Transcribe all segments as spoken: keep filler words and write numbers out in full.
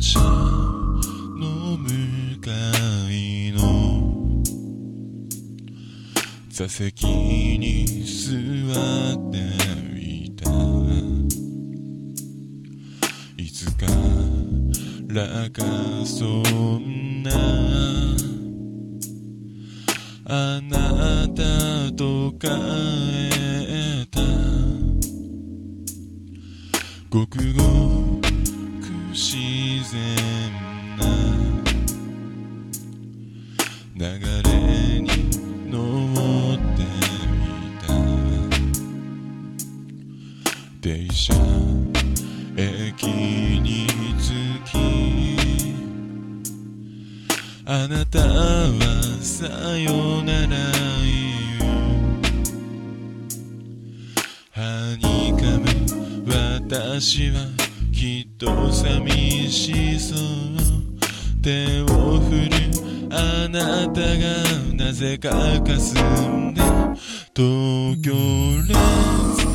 車の向かいの座席に座っていた。いつからかそんなあなたと帰ったごくごく自然な流れに乗ってみた。電車駅に着きあなたはさよなら言う。はにかむ私はきっと寂しそう。手を振るあなたがなぜかかすんで東京レンズ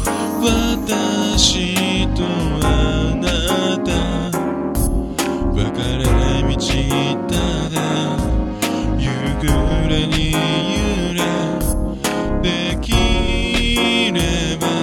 私とあなた別れ道ただ夕暮れに揺れできれば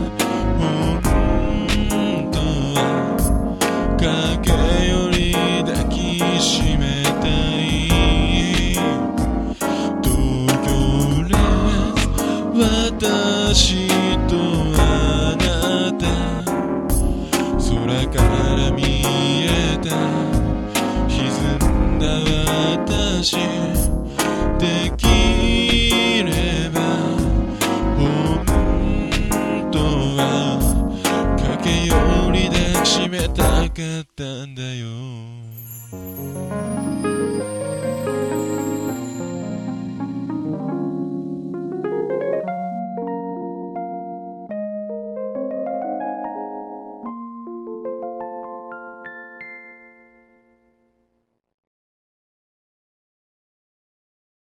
本当は駆け寄り抱きしめたい。東京レンズ私とあなた空から見えた沈んだ私できれば本当は駆け寄り抱きしめたかったんだよ。